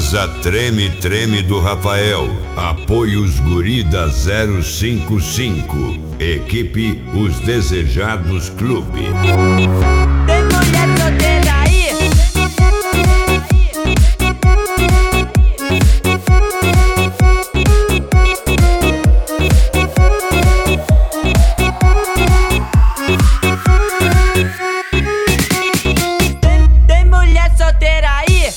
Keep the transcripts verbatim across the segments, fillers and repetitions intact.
Casa Treme Treme do Rafael. Apoio os Guri da zero cinco cinco. Equipe Os Desejados Clube. Tem mulher solteira aí? Tem, tem mulher solteira aí?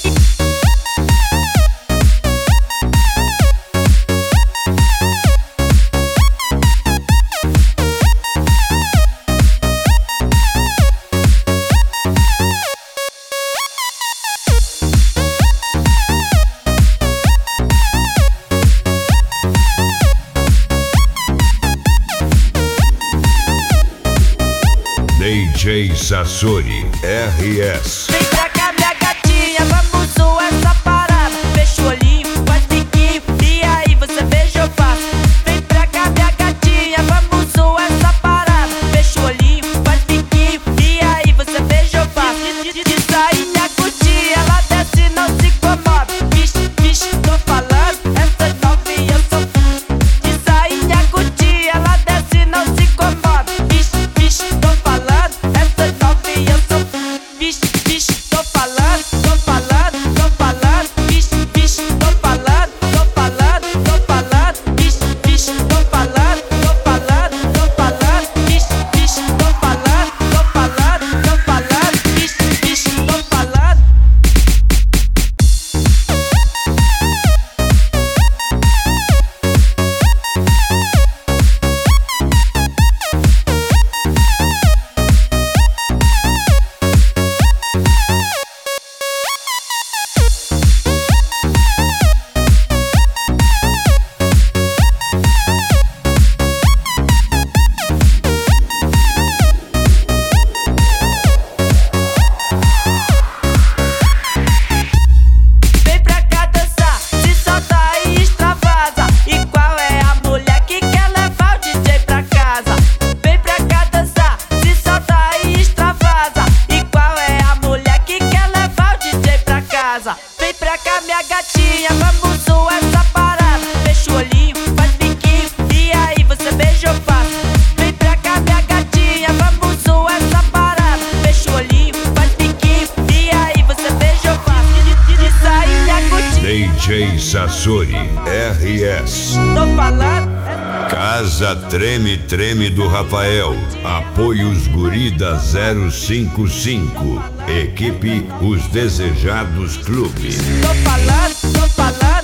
D J Sassori R S. Vem pra cá, minha gatinha, vamos zoar essa parada. Fecha o olhinho, faz biquinho, e aí você beija ou faço. Vem pra cá, minha gatinha, vamos zoar essa parada. Fecha o olhinho, faz biquinho, e aí você beija ou faço. De, de, de sainha curtir, ela desce, não se incomoda. Vixe, vixe, tô falando, essa novinha eu sou. De sainha curtir, ela desce, não se incomoda. Vixe, vixe, tô falando, essa novinha eu sou. Vixe, vixe, tô falando, tô falando, tô falando. Vixe, vixe, tô falando, tô falando, tô falando. Vixe, vixe, tô falando, tô falando, tô falando. Vixe, vixe, tô falando, tô falando, tô falando. Vixe, vixe, tô falando. Vem pra cá dançar, se solta e extravasa. E qual é a mulher que quer levar o D J pra casa? Vem pra cá dançar, se solta e extravasa. E qual é a mulher que quer levar o D J pra casa? Vem pra cá, minha gatinha, vamos zoar essa parada. Fecha o olhinho, faz biquinho, e aí você beija ou faço. Vem pra cá, minha gatinha, vamos zoar essa parada. Fecha o olhinho, faz biquinho, e aí você beija ou faço. De, de, de sainha curtir. D J Sassori R S. Tô falando. Casa Treme Treme do Rafael. Apoio os Guri da zero cinco cinco. Equipe Os Desejados Clube. Tô falando, tô falando.